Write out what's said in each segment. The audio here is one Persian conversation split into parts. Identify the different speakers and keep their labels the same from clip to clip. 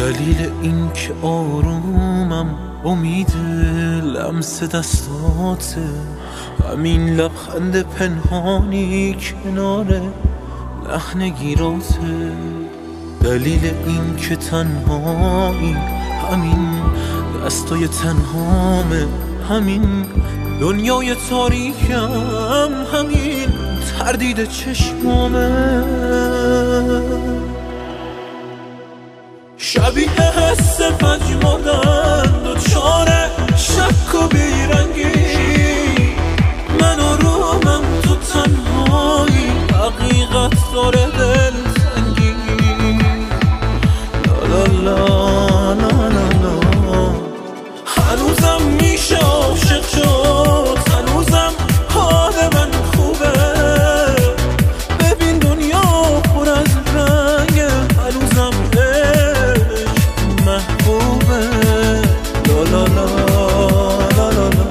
Speaker 1: دلیل این که آرومم امید لمس دستاته، همین لبخند پنهانی کنار لحن گیراته. دلیل این که تنهایی همین دستای تنهامه، همین دنیای تاریکم، همین تردید چشمامه. شبیه حس پژمردن دوچار شک و بیرنگی، من آرومم تو تنهایی، حقیقت داره دل سنگی. لا لا لا لا لا لا، هنوزم میشه عاشق شد، هنوزم حال من خوبه. ببین دنیا پر از رنگه، هنوزم محبوبه. لا لا لا لا لا لا.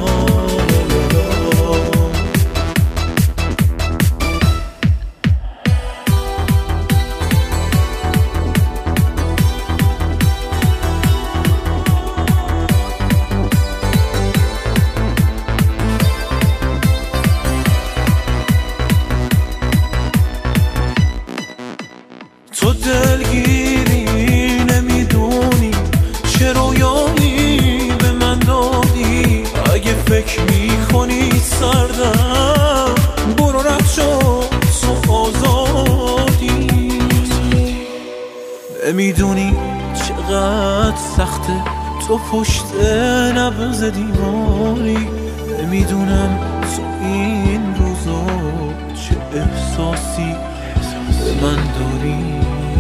Speaker 1: تو دلگیری نمیدونی چه رویایی به من دادی، اگه فکر میکنی سردم برو رد شو، تو آزادی. نمیدونی چقدر سخته تو پشت نبض دیواری، نمیدونم تو این روزا چه احساسی به من داری.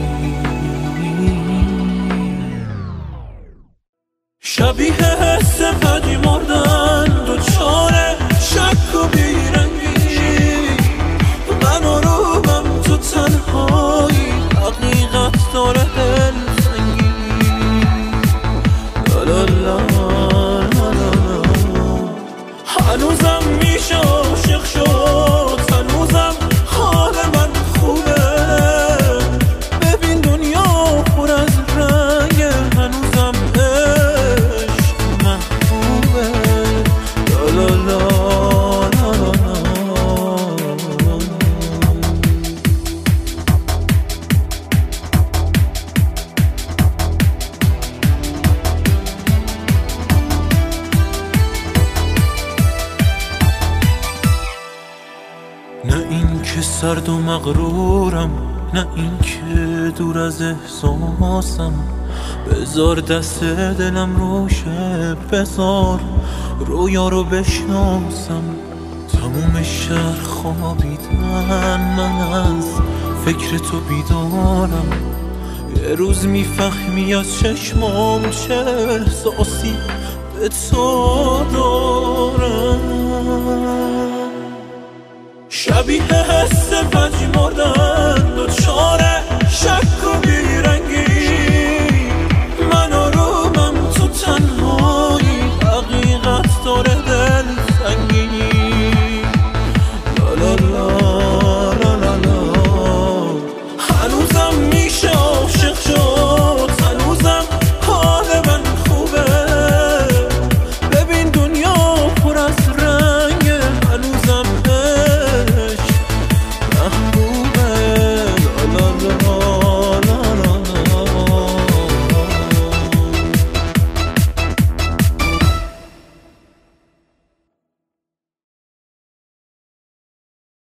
Speaker 1: شبیه حس پژمردن دوچار شک و بیرنگی، من آرومم تو تنهایی، حقیقت داره دل سنگی. لا لا لا لا لا، هنوزم میشه عاشق شد، هنوزم حال من خوبه. ببین دنیا پر از رنگه، هنوزم نه این که سرد و مغرورم، نه این که دور از احساسم. بذار دست دلم روشه، بذار رویا رو بشناسم. تموم شهر خوابیدن، من از فکر تو بیدارم. یه روز میفهمی از چشمام چه احساسی به تو دارم. شبیه حس پژمردن دوچار